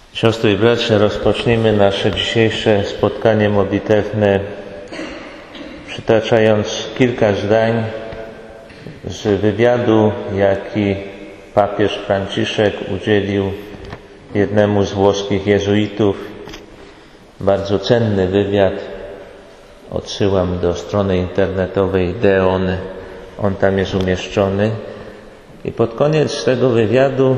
Siostry i bracia, rozpocznijmy nasze dzisiejsze spotkanie modlitewne, przytaczając kilka zdań z wywiadu, jaki papież Franciszek udzielił jednemu z włoskich jezuitów. Bardzo cenny wywiad. Odsyłam do strony internetowej Deon. On tam jest umieszczony. I pod koniec tego wywiadu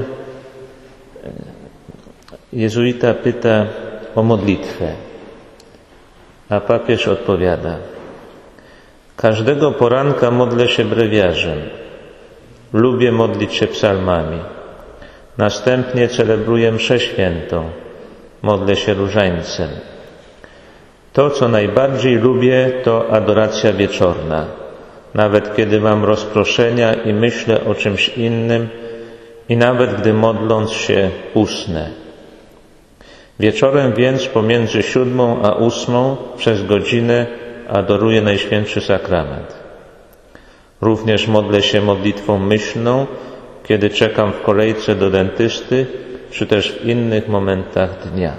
jezuita pyta o modlitwę, a papież odpowiada: każdego poranka modlę się brewiarzem, lubię modlić się psalmami, następnie celebruję mszę świętą, modlę się różańcem. To, co najbardziej lubię, to adoracja wieczorna, nawet kiedy mam rozproszenia i myślę o czymś innym i nawet gdy modląc się usnę. Wieczorem więc pomiędzy 7 a 8 przez godzinę adoruję Najświętszy Sakrament. Również modlę się modlitwą myślną, kiedy czekam w kolejce do dentysty, czy też w innych momentach dnia.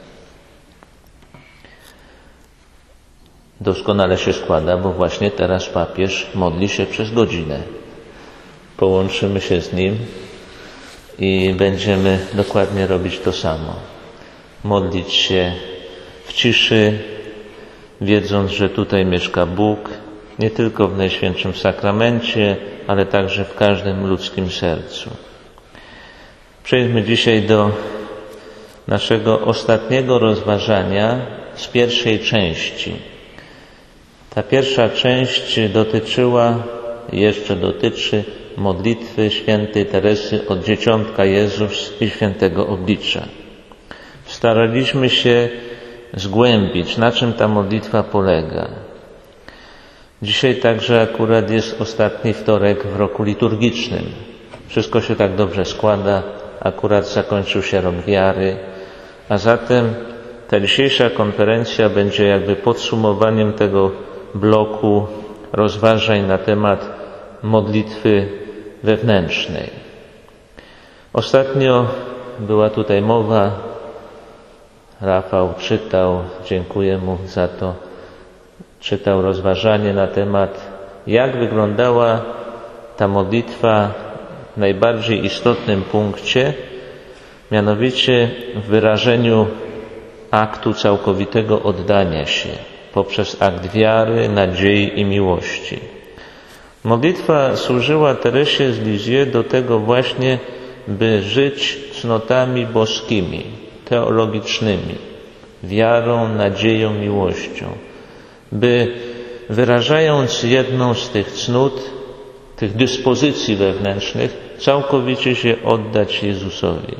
Doskonale się składa, bo właśnie teraz papież modli się przez godzinę. Połączymy się z nim i będziemy dokładnie robić to samo. Modlić się w ciszy, wiedząc, że tutaj mieszka Bóg, nie tylko w Najświętszym Sakramencie, ale także w każdym ludzkim sercu. Przejdźmy dzisiaj do naszego ostatniego rozważania z pierwszej części. Ta pierwsza część jeszcze dotyczy modlitwy świętej Teresy od Dzieciątka Jezus i Świętego Oblicza. Staraliśmy się zgłębić, na czym ta modlitwa polega. Dzisiaj także akurat jest ostatni wtorek w roku liturgicznym. Wszystko się tak dobrze składa, akurat zakończył się rok wiary, a zatem ta dzisiejsza konferencja będzie jakby podsumowaniem tego bloku rozważań na temat modlitwy wewnętrznej. Ostatnio była tutaj mowa, Rafał czytał, dziękuję mu za to, czytał rozważanie na temat, jak wyglądała ta modlitwa w najbardziej istotnym punkcie, mianowicie w wyrażeniu aktu całkowitego oddania się poprzez akt wiary, nadziei i miłości. Modlitwa służyła Teresie z Lisieux do tego właśnie, by żyć cnotami boskimi, teologicznymi, wiarą, nadzieją, miłością, by wyrażając jedną z tych cnót, tych dyspozycji wewnętrznych, całkowicie się oddać Jezusowi.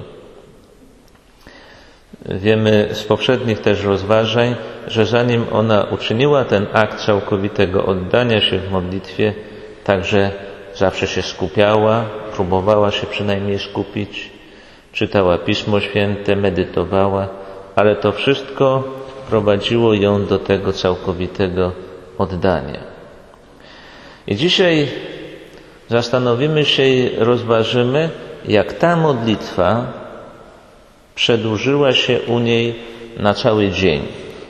Wiemy z poprzednich też rozważań, że zanim ona uczyniła ten akt całkowitego oddania się w modlitwie, także zawsze się skupiała, próbowała się przynajmniej skupić, czytała Pismo Święte, medytowała, ale to wszystko prowadziło ją do tego całkowitego oddania. I dzisiaj zastanowimy się i rozważymy, jak ta modlitwa przedłużyła się u niej na cały dzień.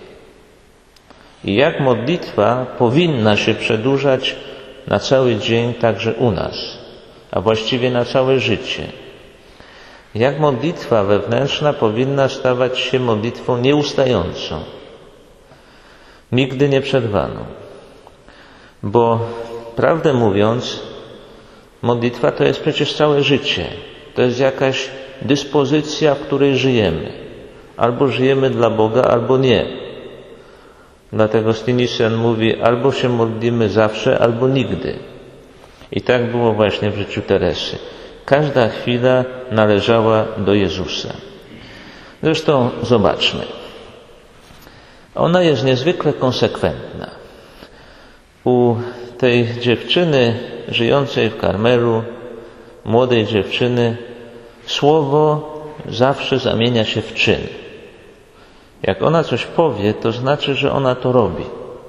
I jak modlitwa powinna się przedłużać na cały dzień także u nas, a właściwie na całe życie. Jak modlitwa wewnętrzna powinna stawać się modlitwą nieustającą, nigdy nieprzerwaną. Bo prawdę mówiąc, modlitwa to jest przecież całe życie. To jest jakaś dyspozycja, w której żyjemy. Albo żyjemy dla Boga, albo nie. Dlatego Stinissen mówi, albo się modlimy zawsze, albo nigdy. I tak było właśnie w życiu Teresy. Każda chwila należała do Jezusa. Zresztą zobaczmy. Ona jest niezwykle konsekwentna. U tej dziewczyny żyjącej w Karmelu, młodej dziewczyny, słowo zawsze zamienia się w czyn. Jak ona coś powie, to znaczy, że ona to robi.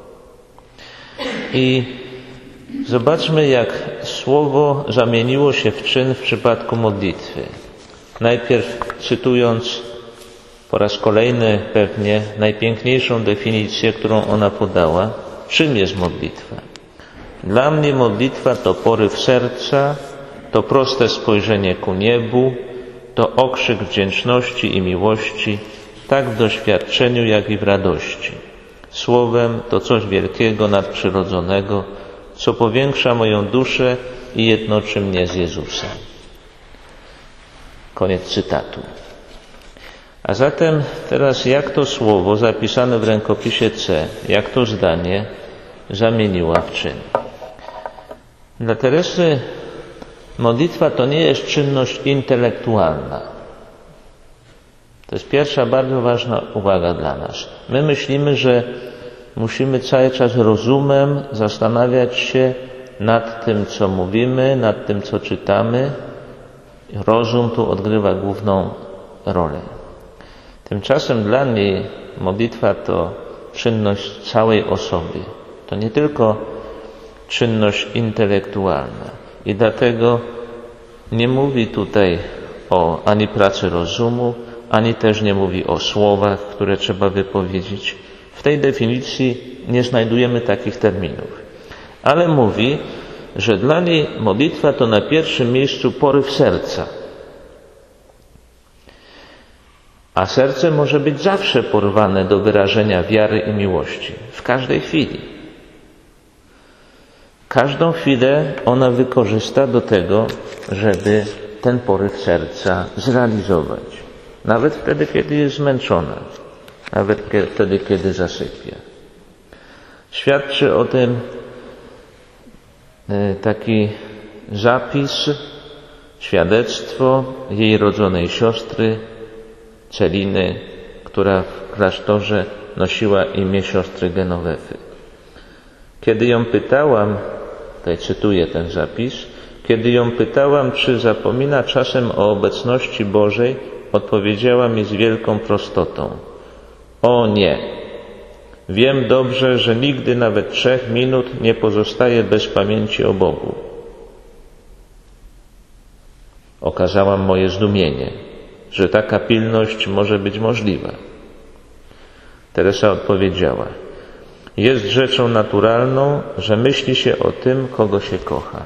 I zobaczmy, jak słowo zamieniło się w czyn w przypadku modlitwy. Najpierw cytując po raz kolejny pewnie najpiękniejszą definicję, którą ona podała, czym jest modlitwa. Dla mnie modlitwa to poryw serca, to proste spojrzenie ku niebu, to okrzyk wdzięczności i miłości, tak w doświadczeniu, jak i w radości. Słowem to coś wielkiego, nadprzyrodzonego, co powiększa moją duszę i jednoczy mnie z Jezusem. Koniec cytatu. A zatem teraz jak to słowo zapisane w rękopisie C, jak to zdanie zamieniła w czyn. Dla Teresy modlitwa to nie jest czynność intelektualna. To jest pierwsza bardzo ważna uwaga dla nas. My myślimy, że musimy cały czas rozumem zastanawiać się nad tym, co mówimy, nad tym, co czytamy. Rozum tu odgrywa główną rolę. Tymczasem dla niej modlitwa to czynność całej osoby. To nie tylko czynność intelektualna. I dlatego nie mówi tutaj o ani pracy rozumu, ani też nie mówi o słowach, które trzeba wypowiedzieć. W tej definicji nie znajdujemy takich terminów. Ale mówi, że dla niej modlitwa to na pierwszym miejscu poryw serca. A serce może być zawsze porwane do wyrażenia wiary i miłości. W każdej chwili. Każdą chwilę ona wykorzysta do tego, żeby ten poryw serca zrealizować. Nawet wtedy, kiedy jest zmęczona. Nawet wtedy, kiedy zasypia. Świadczy o tym taki zapis, świadectwo jej rodzonej siostry Celiny, która w klasztorze nosiła imię siostry Genowefy. Kiedy ją pytałam, tutaj cytuję ten zapis, kiedy ją pytałam, czy zapomina czasem o obecności Bożej, odpowiedziała mi z wielką prostotą: o nie, wiem dobrze, że nigdy nawet 3 minut nie pozostaje bez pamięci o Bogu. Okazałam moje zdumienie, że taka pilność może być możliwa. Teresa odpowiedziała: jest rzeczą naturalną, że myśli się o tym, kogo się kocha.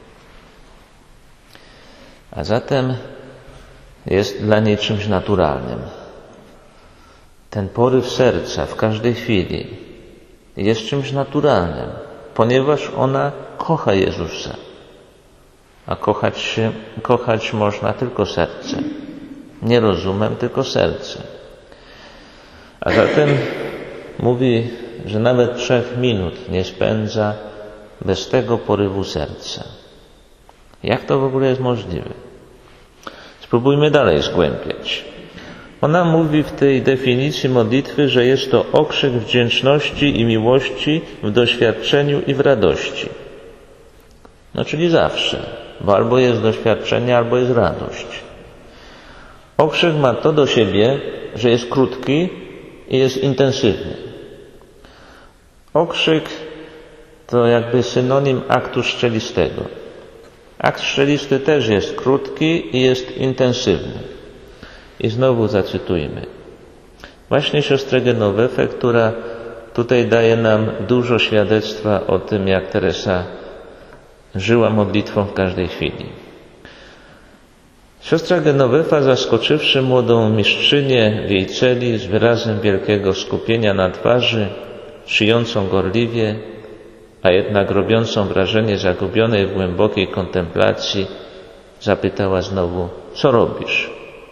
A zatem jest dla niej czymś naturalnym. Ten poryw serca w każdej chwili jest czymś naturalnym, ponieważ ona kocha Jezusa. A kochać można tylko sercem. Nie rozumem, tylko sercem. A zatem mówi, że nawet 3 minut nie spędza bez tego porywu serca. Jak to w ogóle jest możliwe? Spróbujmy dalej zgłębiać. Ona mówi w tej definicji modlitwy, że jest to okrzyk wdzięczności i miłości w doświadczeniu i w radości. No czyli zawsze, bo albo jest doświadczenie, albo jest radość. Okrzyk ma to do siebie, że jest krótki i jest intensywny. Okrzyk to jakby synonim aktu szczelistego. Akt szczelisty też jest krótki i jest intensywny. I znowu zacytujmy. Właśnie siostrę Genowefę, która tutaj daje nam dużo świadectwa o tym, jak Teresa żyła modlitwą w każdej chwili. Siostra Genowefa, zaskoczywszy młodą mistrzynię w jej celi z wyrazem wielkiego skupienia na twarzy, szyjącą gorliwie, a jednak robiącą wrażenie zagubionej w głębokiej kontemplacji, zapytała znowu: co robisz?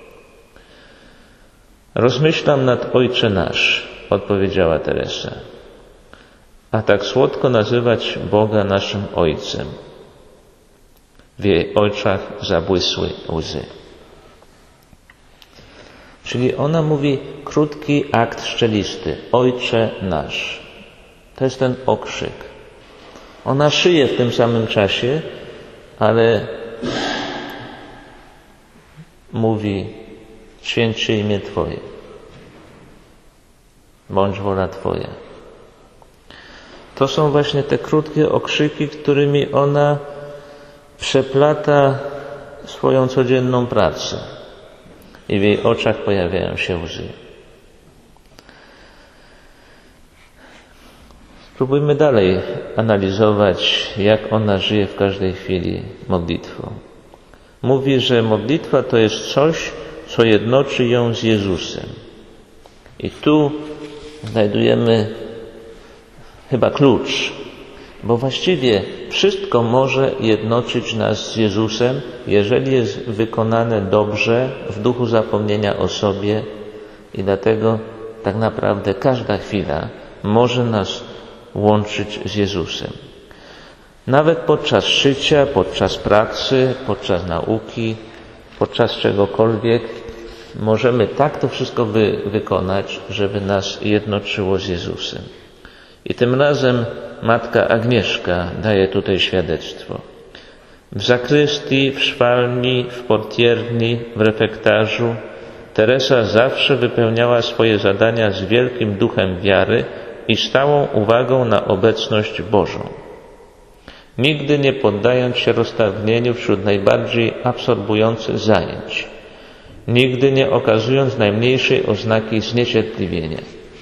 Rozmyślam nad Ojcze Nasz, odpowiedziała Teresa. A tak słodko nazywać Boga naszym Ojcem. W jej oczach zabłysły łzy. Czyli ona mówi krótki akt szczelisty. Ojcze Nasz. To jest ten okrzyk. Ona szyje w tym samym czasie, ale mówi: święć się imię Twoje. Bądź wola Twoja. To są właśnie te krótkie okrzyki, którymi ona przeplata swoją codzienną pracę. i w jej oczach pojawiają się łzy. Spróbujmy dalej analizować, jak ona żyje w każdej chwili modlitwą. Mówi, że modlitwa to jest coś, co jednoczy ją z Jezusem. I tu znajdujemy chyba klucz, bo właściwie wszystko może jednoczyć nas z Jezusem, jeżeli jest wykonane dobrze, w duchu zapomnienia o sobie, i dlatego tak naprawdę każda chwila może nas łączyć z Jezusem. Nawet podczas życia, podczas pracy, podczas nauki, podczas czegokolwiek możemy tak to wszystko wykonać, żeby nas jednoczyło z Jezusem. I tym razem matka Agnieszka daje tutaj świadectwo. W zakrystii, w szwalni, w portierni, w refektarzu Teresa zawsze wypełniała swoje zadania z wielkim duchem wiary i stałą uwagą na obecność Bożą. Nigdy nie poddając się roztargnieniu wśród najbardziej absorbujących zajęć. Nigdy nie okazując najmniejszej oznaki zniecierpliwienia.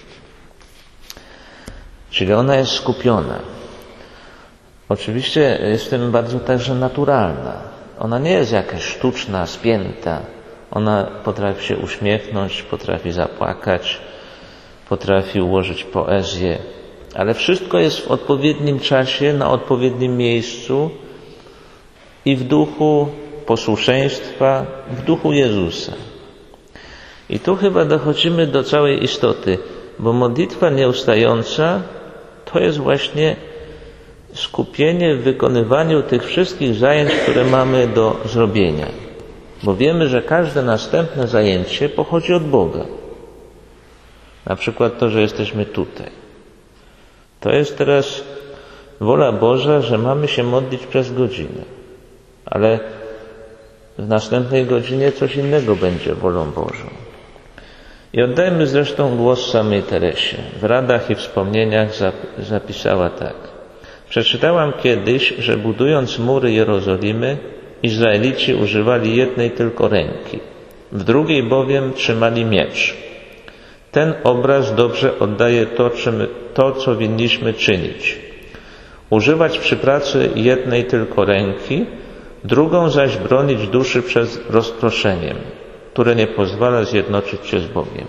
Czyli ona jest skupiona. Oczywiście jest w tym bardzo także naturalna. Ona nie jest jakaś sztuczna, spięta. Ona potrafi się uśmiechnąć, potrafi zapłakać, potrafi ułożyć poezję, ale wszystko jest w odpowiednim czasie, na odpowiednim miejscu i w duchu posłuszeństwa, w duchu Jezusa. I tu chyba dochodzimy do całej istoty, bo modlitwa nieustająca to jest właśnie skupienie w wykonywaniu tych wszystkich zajęć, które mamy do zrobienia. Bo wiemy, że każde następne zajęcie pochodzi od Boga. Na przykład to, że jesteśmy tutaj. To jest teraz wola Boża, że mamy się modlić przez godzinę. Ale w następnej godzinie coś innego będzie wolą Bożą. I oddajmy zresztą głos samej Teresie. W radach i wspomnieniach zapisała tak. Przeczytałam kiedyś, że budując mury Jerozolimy, Izraelici używali jednej tylko ręki, w drugiej bowiem trzymali miecz. Ten obraz dobrze oddaje to, co winniśmy czynić. Używać przy pracy jednej tylko ręki, drugą zaś bronić duszy przed rozproszeniem, które nie pozwala zjednoczyć się z Bogiem.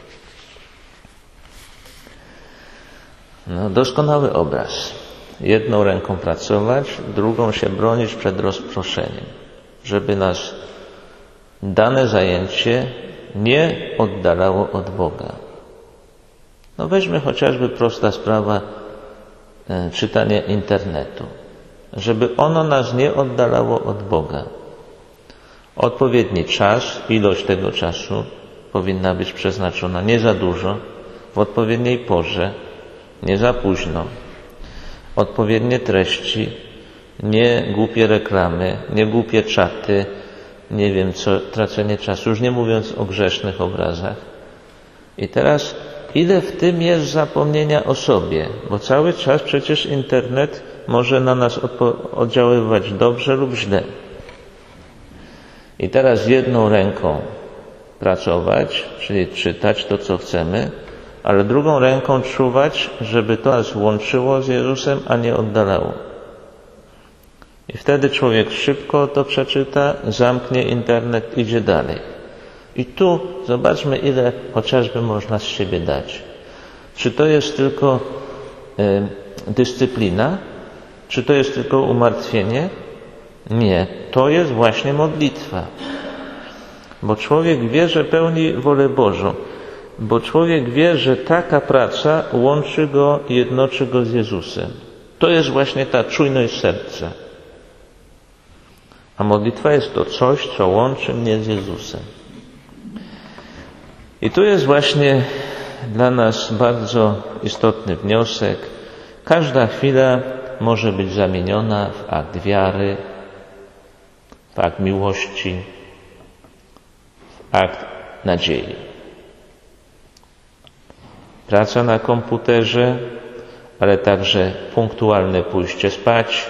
Doskonały obraz. Jedną ręką pracować, drugą się bronić przed rozproszeniem, żeby nas dane zajęcie nie oddalało od Boga. Weźmy chociażby prosta sprawa czytania internetu. Żeby ono nas nie oddalało od Boga. Odpowiedni czas, ilość tego czasu powinna być przeznaczona nie za dużo, w odpowiedniej porze, nie za późno. Odpowiednie treści, nie głupie reklamy, nie głupie czaty, nie wiem co, tracenie czasu, już nie mówiąc o grzesznych obrazach. I teraz ile w tym jest zapomnienia o sobie, bo cały czas przecież internet może na nas oddziaływać dobrze lub źle. I teraz jedną ręką pracować, czyli czytać to, co chcemy, ale drugą ręką czuwać, żeby to nas łączyło z Jezusem, a nie oddalało. I wtedy człowiek szybko to przeczyta, zamknie internet, idzie dalej. I tu zobaczmy, ile chociażby można z siebie dać. Czy to jest tylko dyscyplina? Czy to jest tylko umartwienie? Nie, to jest właśnie modlitwa. Bo człowiek wie, że pełni wolę Bożą. Bo człowiek wie, że taka praca łączy go i jednoczy go z Jezusem. To jest właśnie ta czujność serca. A modlitwa jest to coś, co łączy mnie z Jezusem. I tu jest właśnie dla nas bardzo istotny wniosek. Każda chwila może być zamieniona w akt wiary, w akt miłości, w akt nadziei. Praca na komputerze, ale także punktualne pójście spać,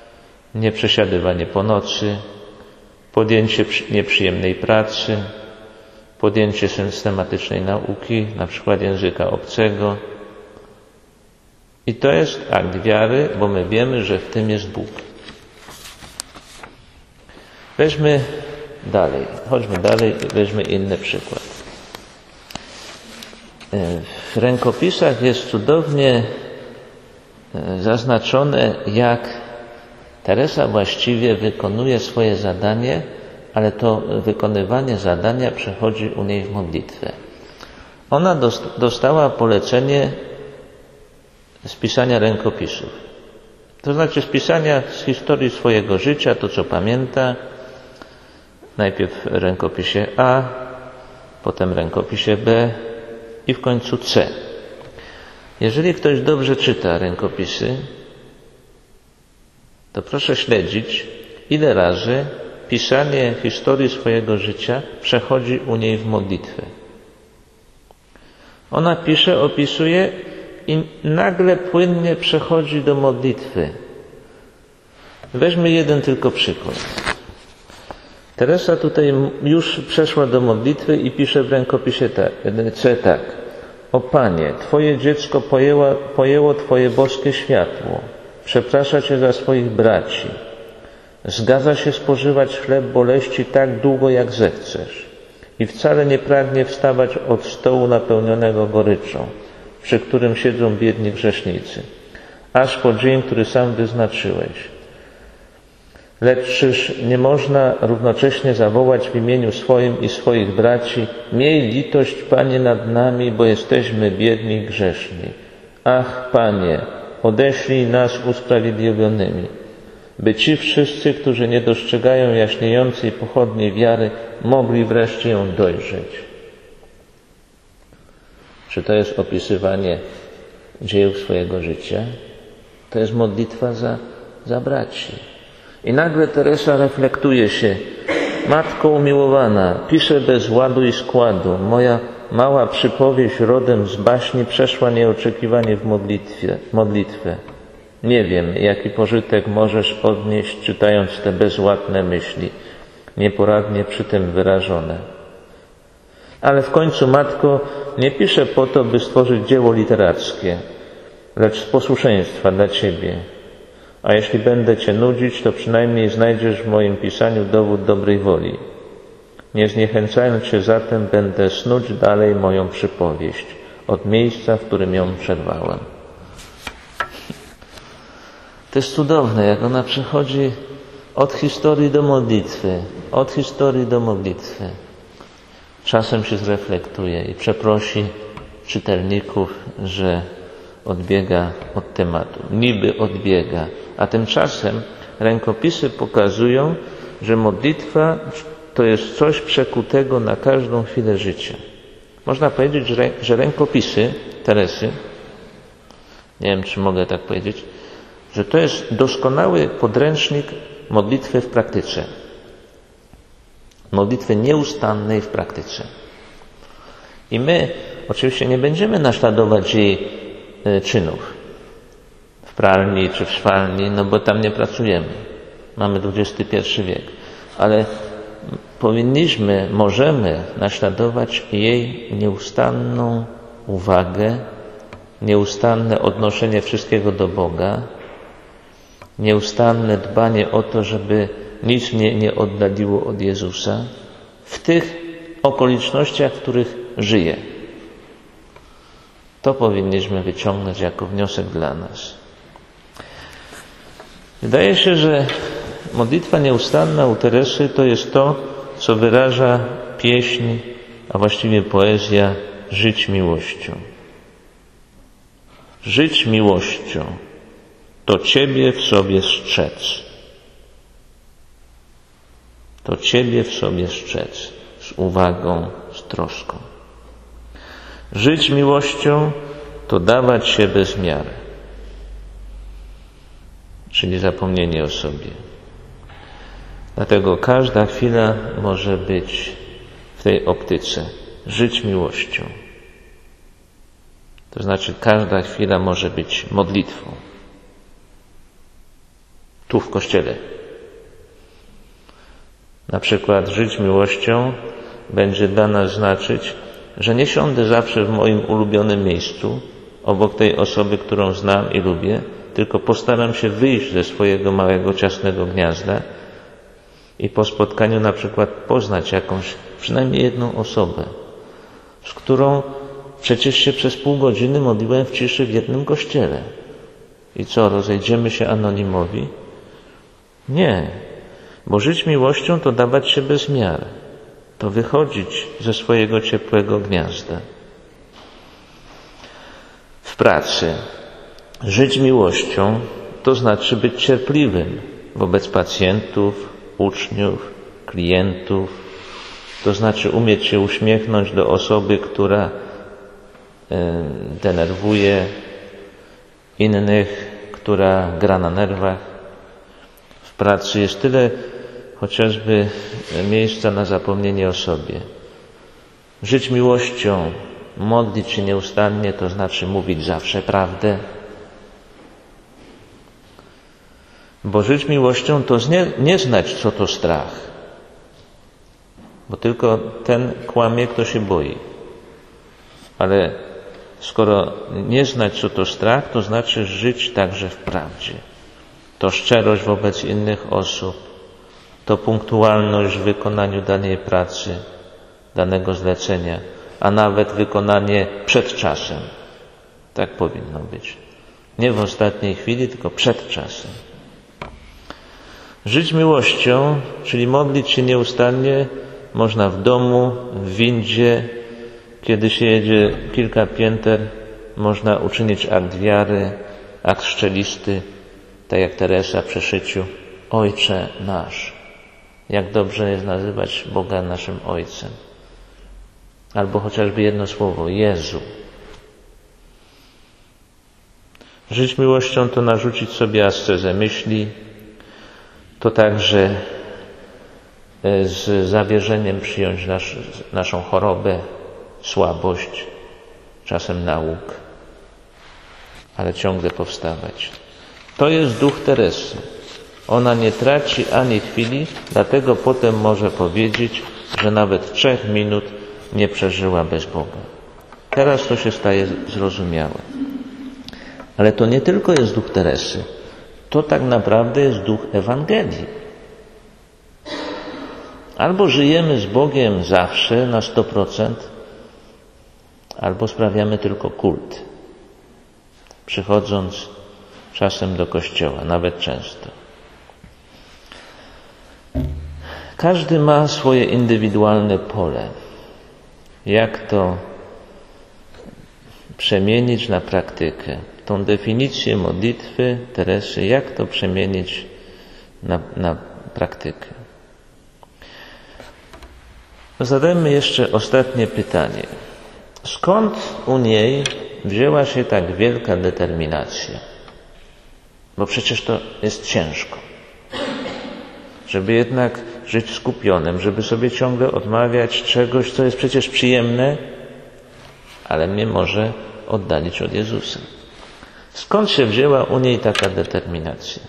nieprzesiadywanie po nocy, podjęcie nieprzyjemnej pracy, podjęcie systematycznej nauki, na przykład języka obcego. I to jest akt wiary, bo my wiemy, że w tym jest Bóg. Weźmy dalej, chodźmy dalej i weźmy inny przykład. W rękopisach jest cudownie zaznaczone, jak Teresa właściwie wykonuje swoje zadanie, ale to wykonywanie zadania przechodzi u niej w modlitwę. Ona dostała polecenie spisania rękopisów. To znaczy spisania z historii swojego życia, to co pamięta, najpierw w rękopisie A, potem w rękopisie B i w końcu C. Jeżeli ktoś dobrze czyta rękopisy, to proszę śledzić, ile razy pisanie historii swojego życia przechodzi u niej w modlitwę. Ona pisze, opisuje i nagle płynnie przechodzi do modlitwy. Weźmy jeden tylko przykład. Teresa tutaj już przeszła do modlitwy i pisze w rękopisie C tak. O Panie, Twoje dziecko pojęło Twoje boskie światło. Przeprasza Cię za swoich braci. Zgadza się spożywać chleb boleści tak długo, jak zechcesz. I wcale nie pragnie wstawać od stołu napełnionego goryczą, przy którym siedzą biedni grzesznicy, aż po dzień, który sam wyznaczyłeś. Lecz czyż nie można równocześnie zawołać w imieniu swoim i swoich braci: miej litość, Panie, nad nami, bo jesteśmy biedni i grzeszni. Ach, Panie, odeślij nas usprawiedliwionymi, by ci wszyscy, którzy nie dostrzegają jaśniejącej pochodni wiary, mogli wreszcie ją dojrzeć. Czy to jest opisywanie dziejów swojego życia? To jest modlitwa za braci. I nagle Teresa reflektuje się. Matko umiłowana, piszę bez ładu i składu. Moja mała przypowieść rodem z baśni przeszła nieoczekiwanie w modlitwę. Nie wiem, jaki pożytek możesz odnieść, czytając te bezładne myśli, nieporadnie przy tym wyrażone. Ale w końcu, Matko, nie piszę po to, by stworzyć dzieło literackie, lecz z posłuszeństwa dla Ciebie. A jeśli będę Cię nudzić, to przynajmniej znajdziesz w moim pisaniu dowód dobrej woli. Nie zniechęcając się zatem, będę snuć dalej moją przypowieść od miejsca, w którym ją przerwałem. To jest cudowne, jak ona przechodzi od historii do modlitwy, od historii do modlitwy. Czasem się zreflektuje i przeprosi czytelników, że odbiega od tematu. Niby odbiega, a tymczasem rękopisy pokazują, że modlitwa to jest coś przekutego na każdą chwilę życia. Można powiedzieć, że rękopisy Teresy, nie wiem, czy mogę tak powiedzieć, że to jest doskonały podręcznik modlitwy w praktyce. Modlitwy nieustannej w praktyce. I my oczywiście nie będziemy naśladować jej czynów w pralni czy w szwalni, no bo tam nie pracujemy. Mamy XXI wiek. Ale możemy naśladować jej nieustanną uwagę, nieustanne odnoszenie wszystkiego do Boga, nieustanne dbanie o to, żeby nic mnie nie oddaliło od Jezusa w tych okolicznościach, w których żyje. To powinniśmy wyciągnąć jako wniosek dla nas. Wydaje się, że modlitwa nieustanna u Teresy to jest to, co wyraża pieśń, a właściwie poezja Żyć miłością. Żyć miłością, to Ciebie w sobie strzec. To Ciebie w sobie strzec, z uwagą, z troską. Żyć miłością to dawać się bez miary, czyli zapomnienie o sobie. Dlatego każda chwila może być w tej optyce. Żyć miłością. To znaczy każda chwila może być modlitwą. Tu w Kościele. Na przykład żyć miłością będzie dla nas znaczyć, że nie siądę zawsze w moim ulubionym miejscu, obok tej osoby, którą znam i lubię, tylko postaram się wyjść ze swojego małego, ciasnego gniazda i po spotkaniu na przykład poznać jakąś, przynajmniej jedną osobę, z którą przecież się przez pół godziny modliłem w ciszy w jednym kościele. I co, rozejdziemy się anonimowi? Nie, bo żyć miłością to dawać się bez miar, to wychodzić ze swojego ciepłego gniazda. W pracy żyć miłością to znaczy być cierpliwym wobec pacjentów, uczniów, klientów. To znaczy umieć się uśmiechnąć do osoby, która denerwuje innych, która gra na nerwach. W pracy jest tyle chociażby miejsca na zapomnienie o sobie. Żyć miłością, modlić się nieustannie, to znaczy mówić zawsze prawdę. Bo żyć miłością to nie znać, co to strach. Bo tylko ten kłamie, kto się boi. Ale skoro nie znać, co to strach, to znaczy żyć także w prawdzie. To szczerość wobec innych osób, to punktualność w wykonaniu danej pracy, danego zlecenia, a nawet wykonanie przed czasem. Tak powinno być. Nie w ostatniej chwili, tylko przed czasem. Żyć miłością, czyli modlić się nieustannie, można w domu, w windzie, kiedy się jedzie kilka pięter, można uczynić akt wiary, akt szczelisty, tak jak Teresa przy szyciu. Ojcze nasz. Jak dobrze jest nazywać Boga naszym Ojcem. Albo chociażby jedno słowo, Jezu. Żyć miłością to narzucić sobie ascezę myśli, to także z zawierzeniem przyjąć naszą chorobę, słabość, czasem nauk, ale ciągle powstawać. To jest duch Teresy. Ona nie traci ani chwili, dlatego potem może powiedzieć, że nawet 3 minut nie przeżyła bez Boga. Teraz to się staje zrozumiałe. Ale to nie tylko jest duch Teresy. To tak naprawdę jest duch Ewangelii. Albo żyjemy z Bogiem zawsze na 100%, albo sprawiamy tylko kult, przychodząc czasem do kościoła, nawet często. Każdy ma swoje indywidualne pole. Jak to przemienić na praktykę? Tą definicję modlitwy Teresy, jak to przemienić na praktykę? Zadajmy jeszcze ostatnie pytanie. Skąd u niej wzięła się tak wielka determinacja? Bo przecież to jest ciężko. Żeby jednak żyć skupionym, żeby sobie ciągle odmawiać czegoś, co jest przecież przyjemne, ale mnie może oddalić od Jezusa. Skąd się wzięła u niej taka determinacja?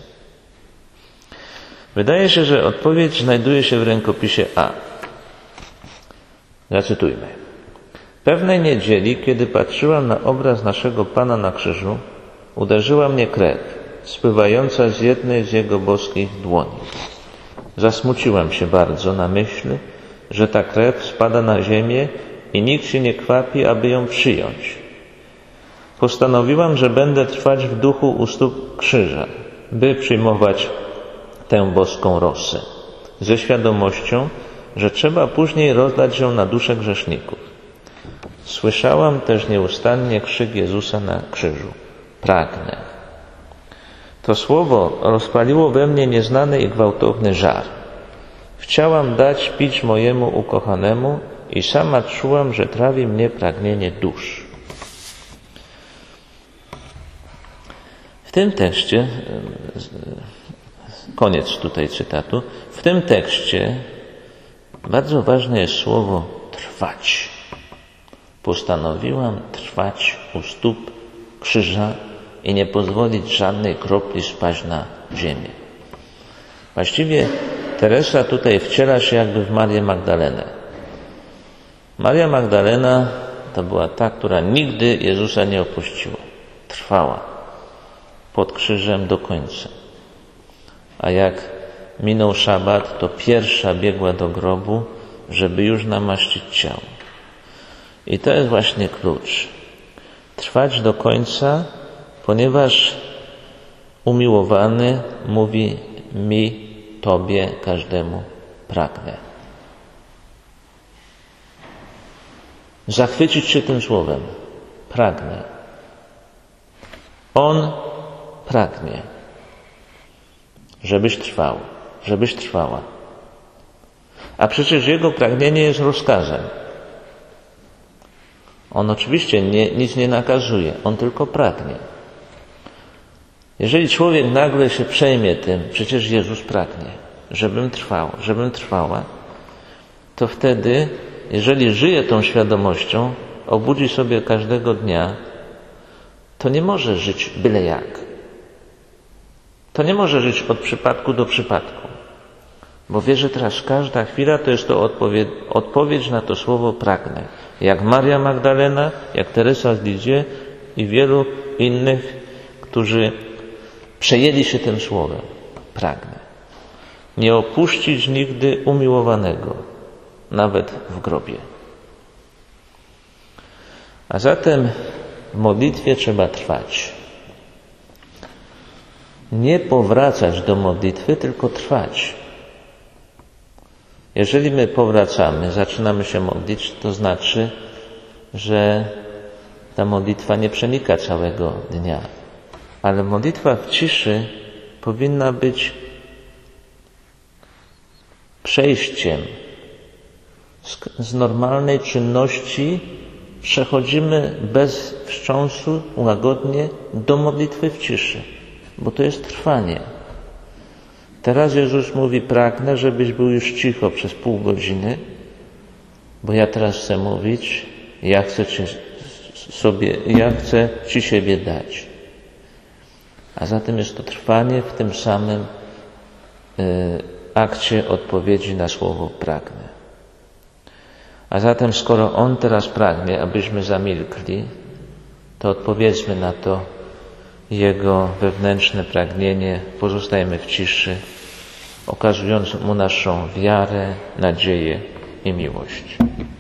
Wydaje się, że odpowiedź znajduje się w rękopisie A. Zacytujmy. Pewnej niedzieli, kiedy patrzyłam na obraz naszego Pana na krzyżu, uderzyła mnie krew, spływająca z jednej z Jego boskich dłoni. Zasmuciłam się bardzo na myśl, że ta krew spada na ziemię i nikt się nie kwapi, aby ją przyjąć. Postanowiłam, że będę trwać w duchu u stóp krzyża, by przyjmować tę boską rosę, ze świadomością, że trzeba później rozlać ją na duszę grzeszników. Słyszałam też nieustannie krzyk Jezusa na krzyżu. Pragnę. To słowo rozpaliło we mnie nieznany i gwałtowny żar. Chciałam dać pić mojemu ukochanemu i sama czułam, że trawi mnie pragnienie dusz. W tym tekście, koniec tutaj cytatu, w tym tekście bardzo ważne jest słowo trwać. Postanowiłam trwać u stóp krzyża i nie pozwolić żadnej kropli spaść na ziemię. Właściwie Teresa tutaj wciela się jakby w Marię Magdalenę. Maria Magdalena to była ta, która nigdy Jezusa nie opuściła. Trwała pod krzyżem do końca. A jak minął szabat, to pierwsza biegła do grobu, żeby już namaścić ciało. I to jest właśnie klucz. Trwać do końca, ponieważ umiłowany mówi mi, Tobie, każdemu pragnę. Zachwycić się tym słowem. Pragnę. On pragnie, żebyś trwał, żebyś trwała. A przecież Jego pragnienie jest rozkazem. On oczywiście nic nie nakazuje, On tylko pragnie. Jeżeli człowiek nagle się przejmie tym, przecież Jezus pragnie, żebym trwał, żebym trwała, to wtedy, jeżeli żyje tą świadomością, obudzi sobie każdego dnia, to nie może żyć byle jak. To nie może żyć od przypadku do przypadku. Bo wie, że teraz każda chwila to jest to odpowiedź na to słowo pragnę. Jak Maria Magdalena, jak Teresa z Lidzie i wielu innych, którzy przejęli się tym słowem. Pragnę. Nie opuścić nigdy umiłowanego, nawet w grobie. A zatem w modlitwie trzeba trwać. Nie powracać do modlitwy, tylko trwać. Jeżeli my powracamy, zaczynamy się modlić, to znaczy, że ta modlitwa nie przenika całego dnia. Ale modlitwa w ciszy powinna być przejściem z normalnej czynności, przechodzimy bez wstrząsu, łagodnie do modlitwy w ciszy, bo to jest trwanie. Teraz Jezus mówi, pragnę, żebyś był już cicho przez pół godziny, bo ja teraz chcę mówić, ja chcę Ci siebie dać. A zatem jest to trwanie w tym samym akcie odpowiedzi na słowo pragnę. A zatem skoro On teraz pragnie, abyśmy zamilkli, to odpowiedzmy na to Jego wewnętrzne pragnienie, pozostajemy w ciszy, okazując Mu naszą wiarę, nadzieję i miłość.